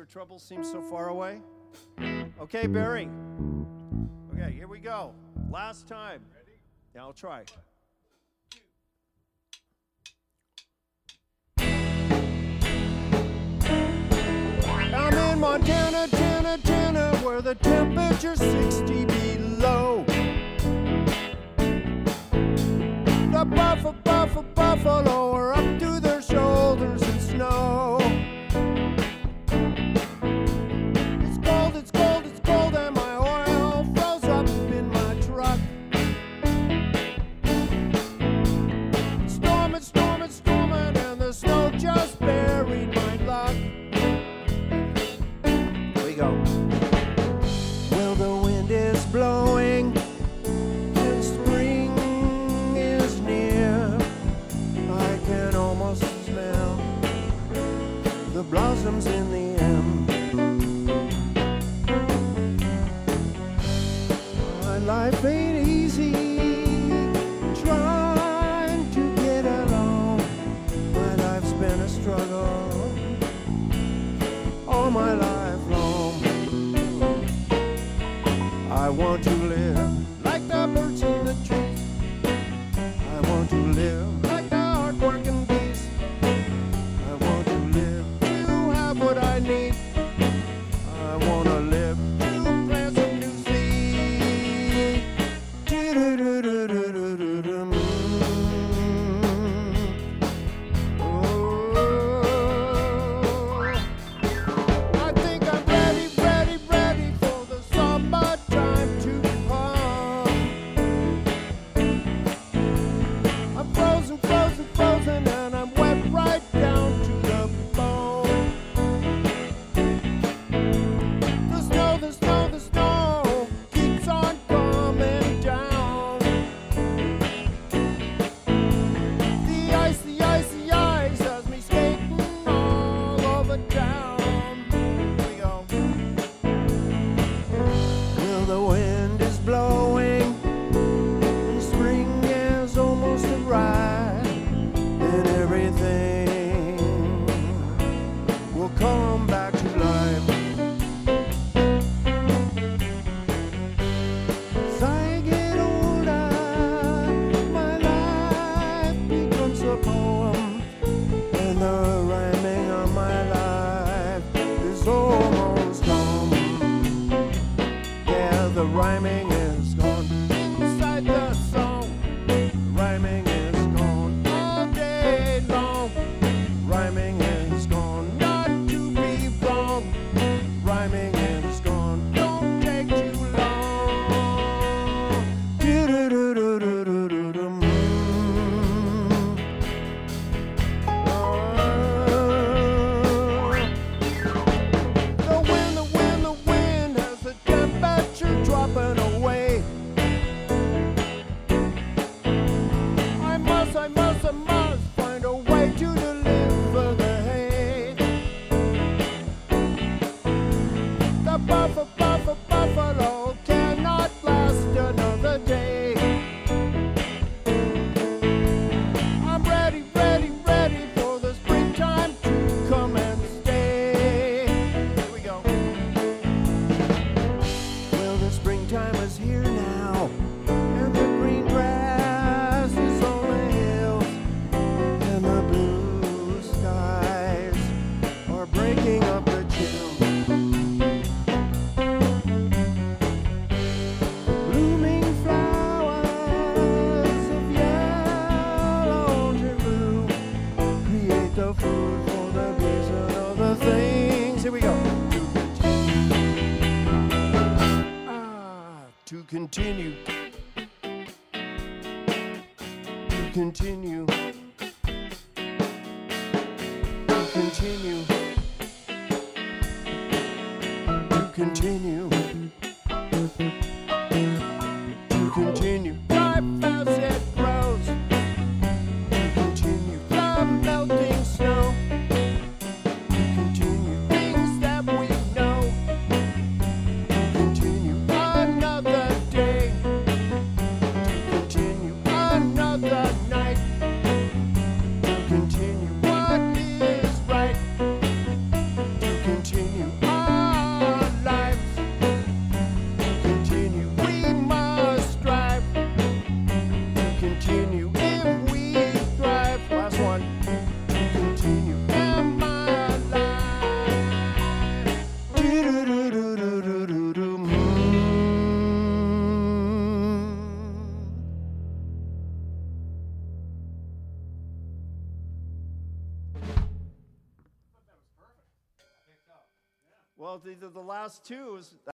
trouble seems so far away? Okay, Barry. Okay, here we go. Last time. Ready? Yeah, I'll try. I'm in Montana, Tana, where the temperature's 60 below. The buffalo are up to their shoulders in snow. It's cold, and my oil froze up in my truck. Storming, and the snow just buried my luck. Here we go. Well, the wind is blowing, and spring is near. I can almost smell the blossoms in the air. My life ain't easy, trying to get along. My life's been a struggle all my life long. I want to live like the birds in the trees. I want to live like the hard-working bees. I want to live to have what I need. I want to live to plant some new seed. I think I'm ready for the summertime to come. I'm frozen, and I'm wet right down to the bone. The snow keeps on coming down. The ice has me skating all over town. Here we go. Well, the wind is blowing, and spring has almost arrived, and everything will come back to life. As I get older, my life becomes a poem, and the rhyming of my life is almost gone. Yeah, the rhyming is gone inside the song. The rhyming is gone all day long. Rhyming is gone, not to be wrong. Rhyming is gone, don't take too long. Do-do-do-do-do-do-do-dum. The wind has the temperature dropping away. I must find a way to deliver the hay. The buffalo cannot last another day. I'm ready for the springtime to come and stay. Here we go. Well, the springtime is here now, and the green grass is on the hills, and the blue skies are breaking up the chill. Blooming flowers of yellow and blue create the food for the bees and other things. Here we go. To continue. To continue. To continue. To continue. To continue. Life as it grows. To continue. The melting snow. To continue. Things that we know. To continue. Another day. To continue. Another night. To continue. What is right? To continue. Well, the last two is